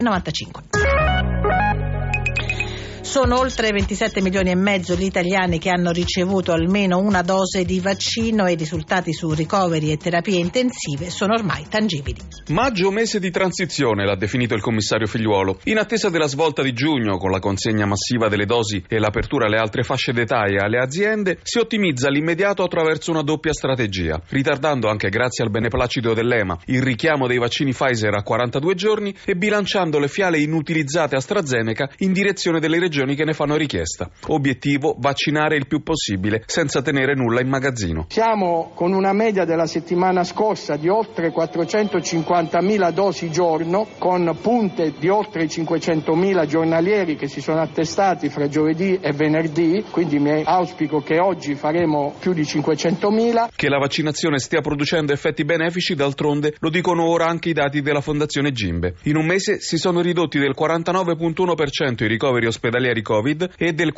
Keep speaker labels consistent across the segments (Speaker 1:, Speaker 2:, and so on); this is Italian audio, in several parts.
Speaker 1: 95. Sono oltre 27 milioni e mezzo gli italiani che hanno ricevuto almeno una dose di vaccino e i risultati su ricoveri e terapie intensive sono ormai tangibili.
Speaker 2: Maggio mese di transizione, l'ha definito il commissario Figliuolo. In attesa della svolta di giugno, con la consegna massiva delle dosi e l'apertura alle altre fasce d'età e alle aziende, si ottimizza l'immediato attraverso una doppia strategia, ritardando anche grazie al beneplacito dell'EMA il richiamo dei vaccini Pfizer a 42 giorni e bilanciando le fiale inutilizzate AstraZeneca in direzione delle regioni che ne fanno richiesta. Obiettivo: vaccinare il più possibile senza tenere nulla in magazzino.
Speaker 3: Siamo con una media della settimana scorsa di oltre 450.000 dosi giorno, con punte di oltre 500.000 giornalieri che si sono attestati fra giovedì e venerdì, quindi mi auspico che oggi faremo più di 500.000.
Speaker 2: Che la vaccinazione stia producendo effetti benefici, d'altronde, lo dicono ora anche i dati della Fondazione Gimbe. In un mese si sono ridotti del 49,1% i ricoveri ospedalieri Covid e del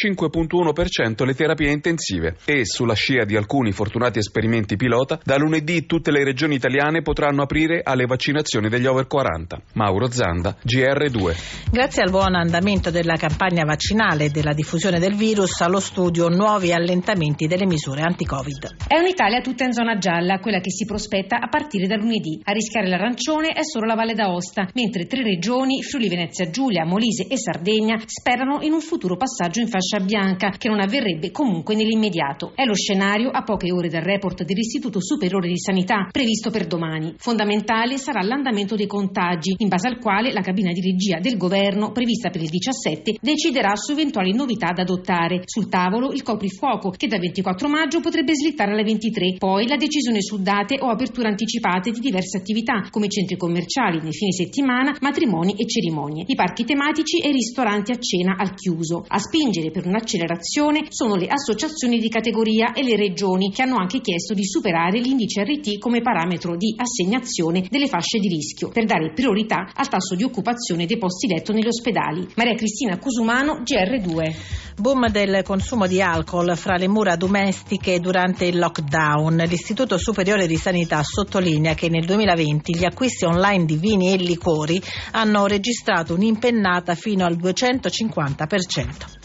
Speaker 2: 45,1% le terapie intensive. E, sulla scia di alcuni fortunati esperimenti pilota, da lunedì tutte le regioni italiane potranno aprire alle vaccinazioni degli over 40. Mauro Zanda, GR2.
Speaker 1: Grazie al buon andamento della campagna vaccinale e della diffusione del virus, allo studio nuovi allentamenti delle misure anti-Covid.
Speaker 4: È un'Italia tutta in zona gialla, quella che si prospetta a partire da lunedì. A rischiare l'arancione è solo la Valle d'Aosta, mentre 3 regioni, Friuli Venezia Giulia, Molise e Sardegna, sperano in un futuro passaggio in fascia bianca, che non avverrebbe comunque nell'immediato. È lo scenario, a poche ore dal report dell'Istituto Superiore di Sanità, previsto per domani. Fondamentale sarà l'andamento dei contagi, in base al quale la cabina di regia del governo, prevista per il 17, deciderà su eventuali novità da adottare. Sul tavolo il coprifuoco, che dal 24 maggio potrebbe slittare alle 23, poi la decisione su date o aperture anticipate di diverse attività, come centri commerciali nei fine settimana, matrimoni e cerimonie, i parchi tematici e i ristoranti a cena al chiuso. A spingere per un'accelerazione sono le associazioni di categoria e le regioni, che hanno anche chiesto di superare l'indice RT come parametro di assegnazione delle fasce di rischio, per dare priorità al tasso di occupazione dei posti letto negli ospedali. Maria Cristina Cusumano, GR2.
Speaker 1: Boom del consumo di alcol fra le mura domestiche durante il lockdown. L'Istituto Superiore di Sanità sottolinea che nel 2020 gli acquisti online di vini e liquori hanno registrato un'impennata fino al 250%.